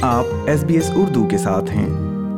आप SBS उर्दू के साथ हैं।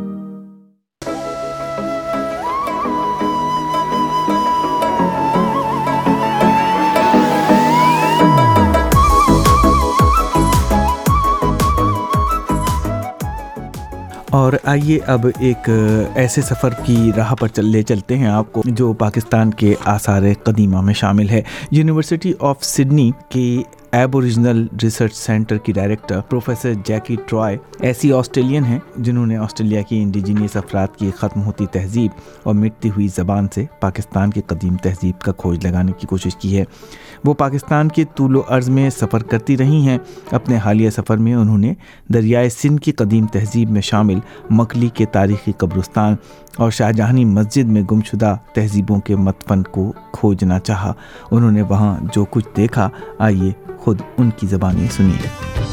और आइए अब एक ऐसे सफ़र की राह पर चलते हैं आपको जो पाकिस्तान के आसार कदीमा में शामिल है। यूनिवर्सिटी ऑफ सिडनी के एबोरिजिनल रिसर्च सेंटर की डायरेक्टर प्रोफेसर जैकी ट्रॉय ऐसी ऑस्ट्रेलियन हैं जिन्होंने ऑस्ट्रेलिया की इंडिजीनियस अफराद की ख़त्म होती तहज़ीब और मिटती हुई ज़बान से पाकिस्तान की कदीम तहज़ीब का खोज लगाने की कोशिश की है। वो पाकिस्तान के तूलो अर्ज़ में सफ़र करती रही हैं। अपने हालिया सफ़र में उन्होंने दरियाए सिंध की कदीम तहज़ीब में शामिल मकली के तारीख़ी कब्रिस्तान और शाहजहानी मस्जिद में गुमशुदा तहज़ीबों के मतफन को खोजना चाहा। उन्होंने वहाँ जो कुछ देखा, आइए खुद उनकी ज़बानें सुनिए।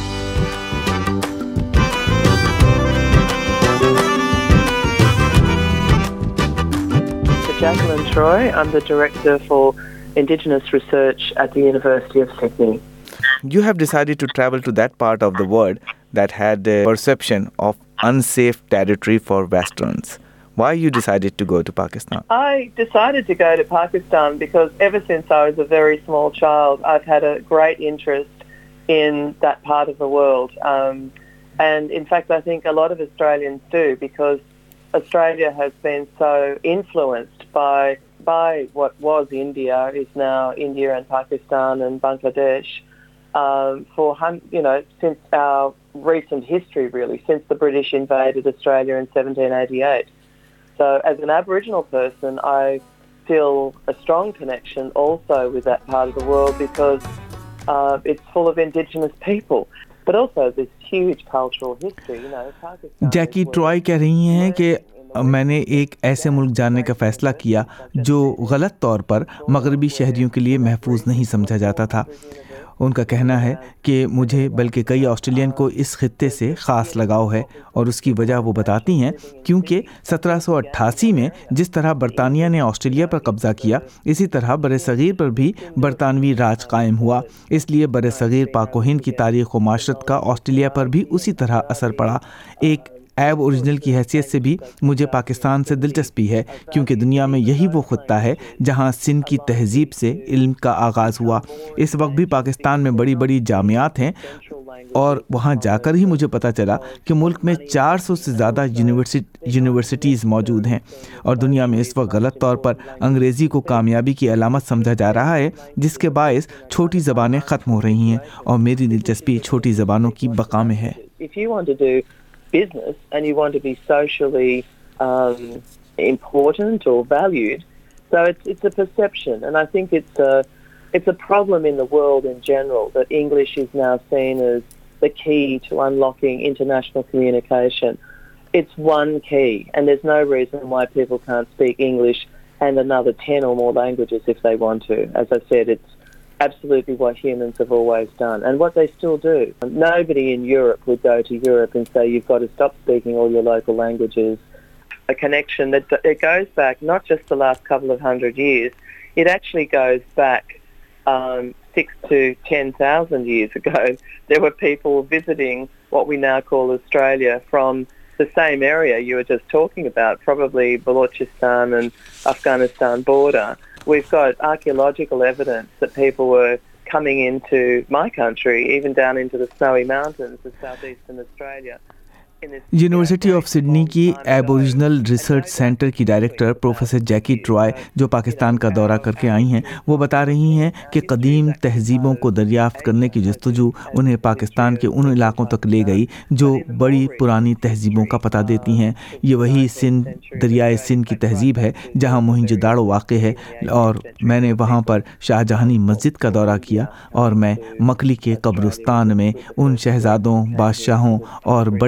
Jacqueline Troy, I'm the Director for Indigenous Research at the University of Sydney. You have decided to travel to that part of the world that had a perception of unsafe territory for Westerns. Why you decided to go to Pakistan? I decided to go to Pakistan because ever since I was a very small child, I've had a great interest in that part of the world. And in fact, I think a lot of Australians do, because Australia has been so influenced by what was India, is now India and Pakistan and Bangladesh, since our recent history, really, since the British invaded Australia in 1788. So as an Aboriginal person, I feel a strong connection also with that part of the world because it's full of Indigenous people, but also this huge cultural history. Pakistan. Jackie Troy कह रही हैं कि मैंने एक ऐसे मुल्क जानने का फ़ैसला किया जो गलत तौर पर मगरबी शहरियों के लिए महफूज नहीं समझा जाता था। उनका कहना है कि मुझे बल्कि कई ऑस्ट्रेलियन को इस खित्ते से ख़ास लगाव है, और उसकी वजह वो बताती हैं क्योंकि 1788 में जिस तरह बरतानिया ने ऑस्ट्रेलिया पर कब्ज़ा किया, इसी तरह बरसगीर पर भी बरतानवी राज कायम हुआ। इसलिए बरसगीर पाक व हिंद की तारीख़ व माशरत का ऑस्ट्रेलिया पर भी उसी तरह असर पड़ा। एक ऐब ओरिजिनल की हैसियत से भी मुझे पाकिस्तान से दिलचस्पी है, क्योंकि दुनिया में यही वो खित्ता है जहां सिंध की तहज़ीब से इल्म का आगाज़ हुआ। इस वक्त भी पाकिस्तान में बड़ी बड़ी जामियात हैं, और वहां जाकर ही मुझे पता चला कि मुल्क में 400 से ज़्यादा यूनिवर्सिटीज़ मौजूद हैं, और दुनिया में इस वक्त गलत तौर पर अंग्रेज़ी को कामयाबी की अलामत समझा जा रहा है, जिसके बायस छोटी ज़बानें ख़त्म हो रही हैं, और मेरी दिलचस्पी छोटी ज़बानों की बका में है। Business and you want to be socially important or valued, so it's a perception, and I think it's a problem in the world in general that English is now seen as the key to unlocking international communication. It's one key, and there's no reason why people can't speak English and another 10 or more languages if they want to. As I said, it's absolutely what humans have always done, and what they still do. Nobody in Europe would go to Europe and say you've got to stop speaking all your local languages. A connection that it goes back not just the last couple of 100 years, it actually goes back 6,000 to 10,000 years ago. There were people visiting what we now call Australia from the same area you were just talking about, probably Balochistan and Afghanistan border. We've got archaeological evidence that people were coming into my country, even down into the snowy mountains of southeastern Australia. University of Sydney की Aboriginal research centre की director professor Jackie Troy जो पाकिस्तान का दौरा करके आई हैं, वो बता रही हैं कि कदीम तहज़ीबों को दरियाफ्त करने की जस्तजू उन्हें पाकिस्तान के उन इलाकों तक ले गई जो बड़ी पुरानी तहज़ीबों का पता देती हैं। ये वही सिंध, दरियाए सिंध की तहज़ीब है जहाँ मोहनजोदाड़ो वाक़ है, और मैंने वहाँ पर शाहजहानी मस्जिद का दौरा किया, और मैं मकली के कब्रिस्तान में उन शहज़ादों, बादशाहों और बड़े बड़े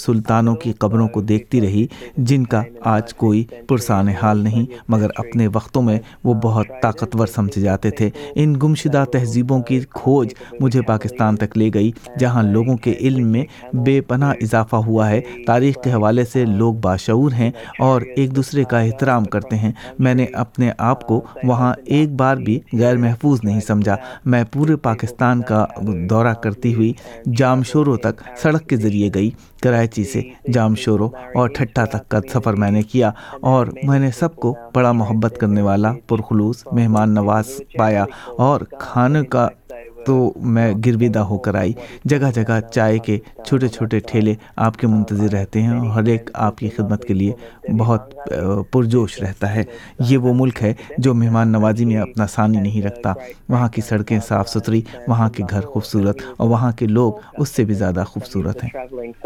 सुल्तानों की कब्रों को देखती रही जिनका आज कोई पुरसाने हाल नहीं, मगर अपने वक्तों में वो बहुत ताकतवर समझे जाते थे। इन गुमशुदा तहजीबों की खोज मुझे पाकिस्तान तक ले गई, जहाँ लोगों के इल्म में बेपनाह इजाफा हुआ है। तारीख़ के हवाले से लोग बाशऊर हैं और एक दूसरे का एहतराम करते हैं। मैंने अपने आप को वहाँ एक बार भी गैर महफूज नहीं समझा। मैं पूरे पाकिस्तान का दौरा करती हुई जामशोरों तक सड़क के ज़रिए गई। कराची से जामशोरों और ठट्टा तक का सफ़र मैंने किया और मैंने सबको बड़ा मोहब्बत करने वाला, पुरखुलूस, मेहमान नवाज पाया और खाने का तो मैं गिरविदा होकर आई। जगह जगह चाय के छोटे छोटे ठेले आपके मुंतज़िर रहते हैं और हर एक आपकी खिदमत के लिए बहुत पुरजोश रहता है। ये वो मुल्क है जो मेहमान नवाजी में अपना सानी नहीं रखता। वहाँ की सड़कें साफ़ सुथरी, वहाँ के घर खूबसूरत और वहाँ के लोग उससे भी ज़्यादा खूबसूरत हैं।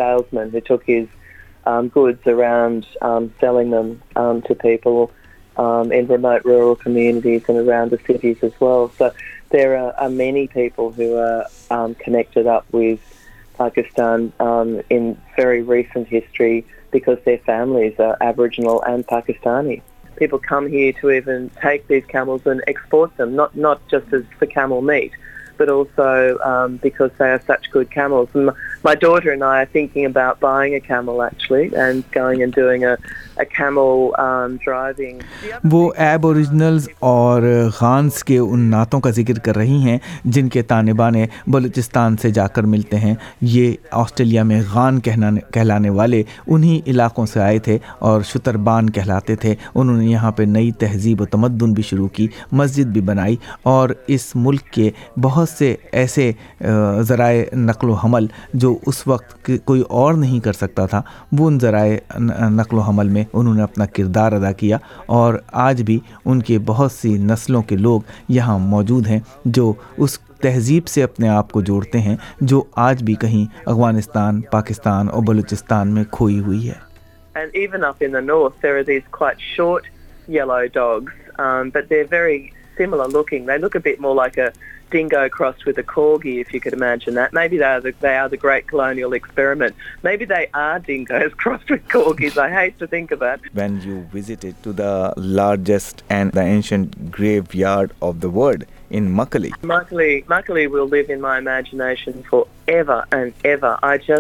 Goods around, selling them to people in remote rural communities and around the cities as well. So there are many people who are connected up with Pakistan in very recent history because their families are Aboriginal and Pakistani. People come here to even take these camels and export them, not just as for camel meat, but also because they are such good camels. And my daughter and I are thinking about buying a camel actually and going and doing a camel driving. वो Aboriginals और खान्स के उन नातों का जिक्र कर रही हैं जिनके ताने बाने बलूचिस्तान से जाकर मिलते हैं। ये ऑस्ट्रेलिया में खान कहलाने वाले उन्हीं इलाकों से आए थे और शुतरबान कहलाते थे। उन्होंने यहाँ पे नई तहजीब व तमद्दुन भी शुरू की, मस्जिद भी बनाई और इस मुल्क के बहुत से ऐसे ज़राए नक़्ल व हमल जो उस वक्त कोई और नहीं कर सकता था, वो उन ज़राए नक़्ल व हमल में उन्होंने अपना किरदार अदा किया और आज भी उनके बहुत सी नस्लों के लोग यहाँ मौजूद हैं जो उस तहजीब से अपने आप को जोड़ते हैं जो आज भी कहीं अफ़गानिस्तान, पाकिस्तान और बलूचिस्तान में खोई हुई है। And even up in the north there are these quite short yellow dogs, but they're very similar looking. They look a bit more like a dingo crossed with a corgi, if you could imagine that. Maybe they are the great colonial experiment. Maybe they are dingoes crossed with corgis. I hate to think of that. When you visited to the largest and the ancient graveyard of the world in Makali. Makali will live in my imagination forever and ever.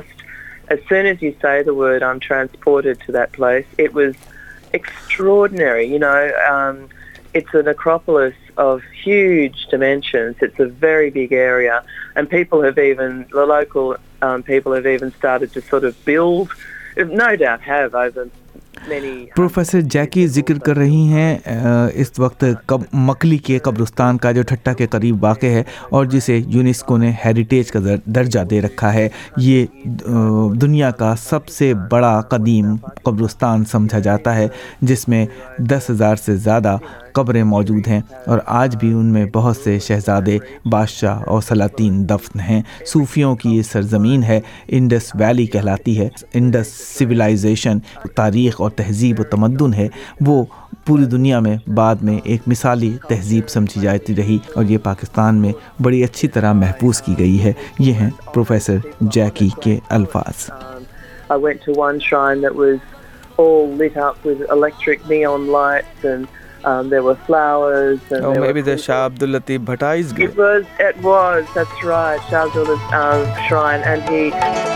As soon as you say the word, I'm transported to that place. It was extraordinary, you know. It's a necropolis of huge dimensions. It's a very big area, and the local people have even started to sort of build, no doubt have over many. Professor Jackie जिक्र कर रही हैं इस वक्त मकली के कब्रिस्तान का जो ठट्टा के करीब वाक़ है और जिसे यूनेस्को ने हेरिटेज का दर्जा दे रखा है। ये दुनिया का सबसे बड़ा कदीम कब्रिस्तान समझा जाता है जिसमें 10,000 से ज़्यादा कब्रें मौजूद हैं और आज भी उनमें बहुत से शहज़ादे, बादशाह और सलातीन दफन हैं। सूफियों की ये सरज़मीन है, इंडस वैली कहलाती है। इंडस सिविलाइजेशन, तारीख़ और तहज़ीब व तमद्दुन है, वो पूरी दुनिया में बाद में एक मिसाली तहज़ीब समझी जाती रही और ये पाकिस्तान में बड़ी अच्छी तरह महफूज की गई है। ये हैं प्रोफेसर जैकी के अल्फाज। I went to one shrine that was all lit up with electric neon lights and there were flowers. And maybe the Shah Abdul Latif Bhattai's grave. It was, that's right, Shah Abdul Latif shrine, and he.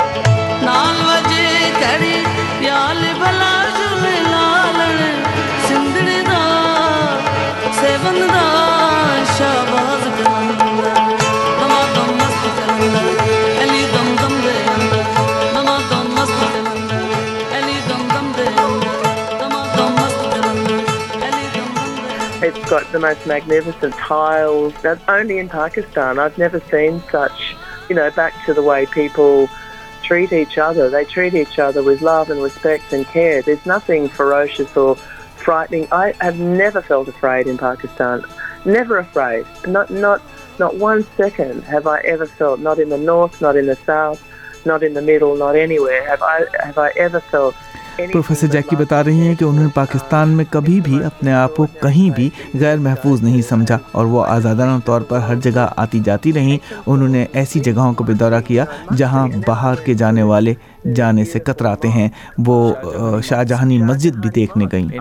It's got the most magnificent tiles. That's only in Pakistan. I've never seen such, you know, back to the way people treat each other. They treat each other with love and respect and care. There's nothing ferocious or frightening. I have never felt afraid in Pakistan. Never afraid. Not 1 second have I ever felt. Not in the north, not in the south, not in the middle, not anywhere have I ever felt professor Jackie बता रही हैं कि उन्होंने पाकिस्तान में कभी भी अपने आप को कहीं भी गैर महफूज नहीं समझा और वो आज़ादाना तौर पर हर जगह आती जाती रहीं। उन्होंने ऐसी जगहों का भी दौरा किया जहां बाहर के जाने वाले जाने से कतराते हैं। वो शाहजहानी मस्जिद भी देखने गईं।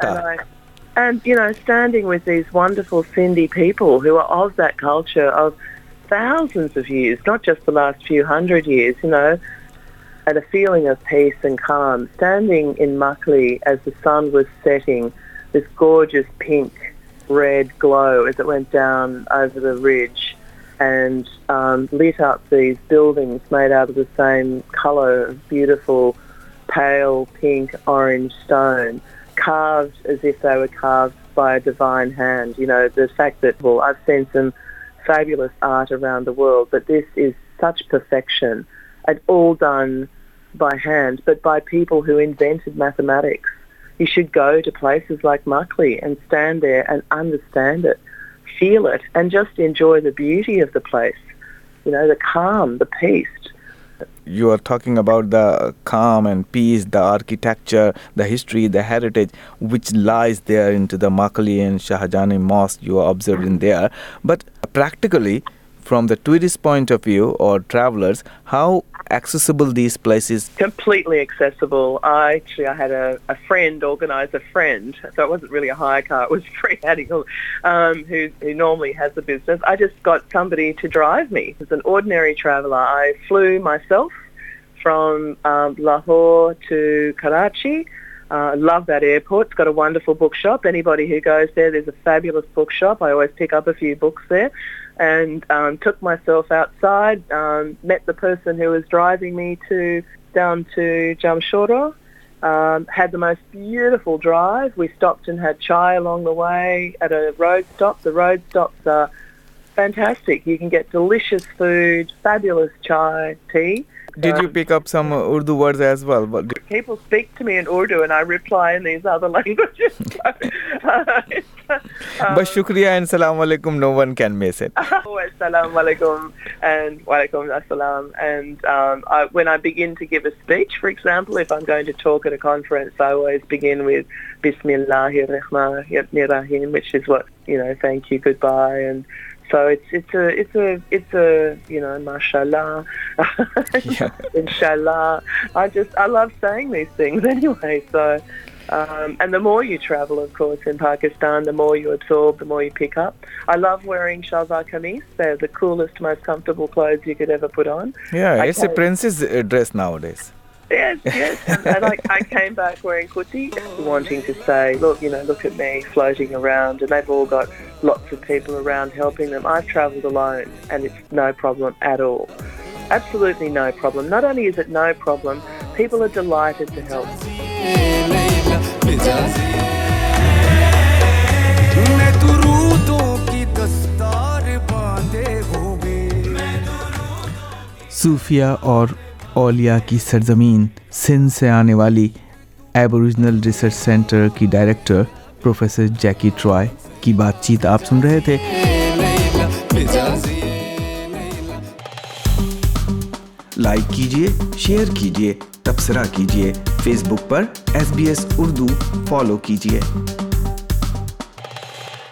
And, you know, standing with these wonderful Sindhi people who are of that culture of thousands of years, not just the last few hundred years, you know, and a feeling of peace and calm. Standing in Muckley as the sun was setting, this gorgeous pink, red glow as it went down over the ridge and lit up these buildings made out of the same colour, beautiful, pale, pink, orange stone, carved as if they were carved by a divine hand. You know, the fact that, well, I've seen some fabulous art around the world, but this is such perfection. And all done by hand, but by people who invented mathematics. You should go to places like Muckley and stand there and understand it, feel it, and just enjoy the beauty of the place. You know, the calm, the peace. You are talking about the calm and peace, the architecture, the history, the heritage, which lies there into the Muckley and Shahjahani Mosque you are observing there. But practically, from the tourist point of view or travelers, how accessible these places? Completely accessible. I had a friend organise a friend, so it wasn't really a hire car, it was free handing, who normally has a business. I just got somebody to drive me. As an ordinary traveller, I flew myself from Lahore to Karachi. Love that airport. It's got a wonderful bookshop. Anybody who goes there, there's a fabulous bookshop. I always pick up a few books there. And took myself outside, met the person who was driving me down to Jamshoro, had the most beautiful drive. We stopped and had chai along the way at a road stop. The road stops are fantastic. You can get delicious food, fabulous chai, tea. Did you pick up some Urdu words as well? People speak to me in Urdu and I reply in these other languages. But shukriya and salam alaikum, no one can miss it. Salam alaikum and walaikum assalam. And when I begin to give a speech, for example, if I'm going to talk at a conference, I always begin with Bismillahir Rahmanir Rahim, which is what, you know, thank you, goodbye, and so it's a you know, mashallah, yeah. inshallah. I love saying these things anyway. So and the more you travel, of course, in Pakistan, the more you absorb, the more you pick up. I love wearing shalwar kameez. They're the coolest, most comfortable clothes you could ever put on. Yeah, it's a princess dress nowadays. Yes. And I came back wearing kuti, wanting to say, look, you know, look at me floating around, and they've all got lots of people around helping them. I've travelled alone, and it's no problem at all. Absolutely no problem. Not only is it no problem, people are delighted to help. सूफिया और औलिया की सरजमीन सिंध से आने वाली Aboriginal research centre की director professor Jackie Troy की बातचीत आप सुन रहे थे। लाइक कीजिए, शेयर कीजिए, तबसरा कीजिए। फेसबुक पर SBS उर्दू फॉलो कीजिए।